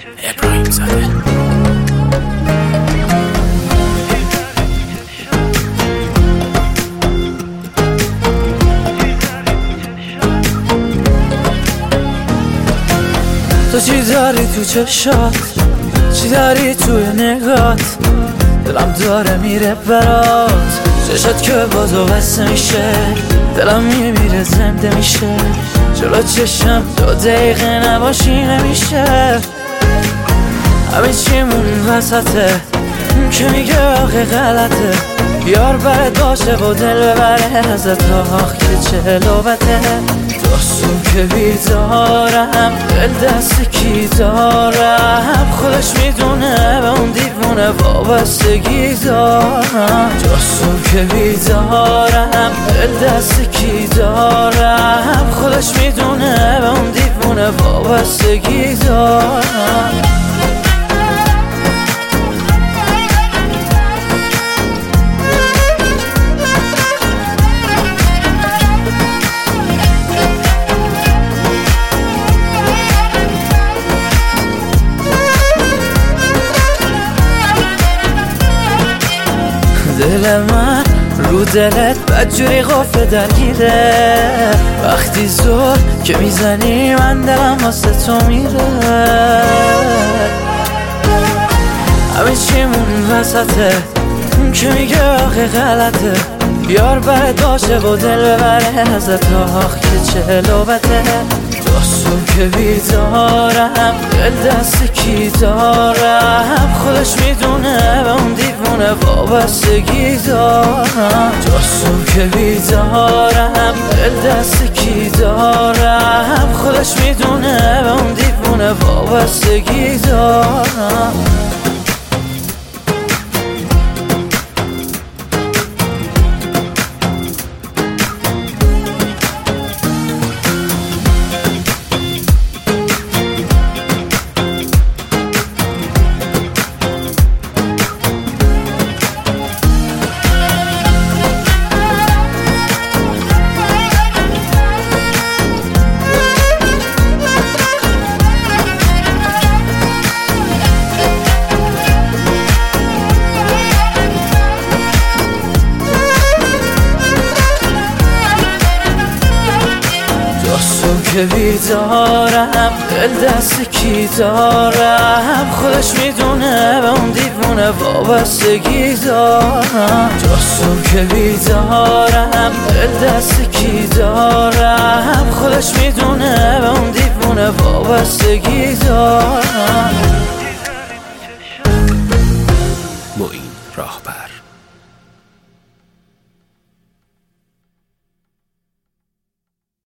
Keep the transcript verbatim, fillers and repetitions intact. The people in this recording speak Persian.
ابراهیم زاده. تو چی داری تو چشات، چی داری توی نگات، دلم داره میره برات، چشات که بازو بسته میشه، دلم میمیره زنده میشه، جلو چشم دو دقیقه نباشی نمیشه. همه چیمون وسطه که میگه آخه غلطه، یار برد باشه و دل ببره ازت، آخ که چه لوبته. دستون که بیدارم، دل دست کی دارم، خودش میدونه به اون دیوونه وابستگی دارم. دستون که بیدارم، دل دست کی دارم، خودش میدونه به اون دیوونه وابستگی دارم. دل من رو دلت بدجوری قفل درگیره، وقتی زور که میزنی من دلم واسه تو میره. همه چیمون وسطه که میگه آخه غلطه، یار برد باشه و دل ببره ازت، آخ که چه لوبته. دستون که بیدارم، دل دست کی دارم، خودش میدونه به اون دیوونه وابستگی دارم. دستون که بیدارم، دل دست کی دارم، خودش میدونه به اون دیوونه وابستگی دارم. دستون که بیدارم، دل دست کی دارم، خودش میدونه به اون دیوونه وابستگی دارم. دستون که بیدارم، دل دست کی دارم، خودش میدونه به اون دیوونه وابستگی دارم.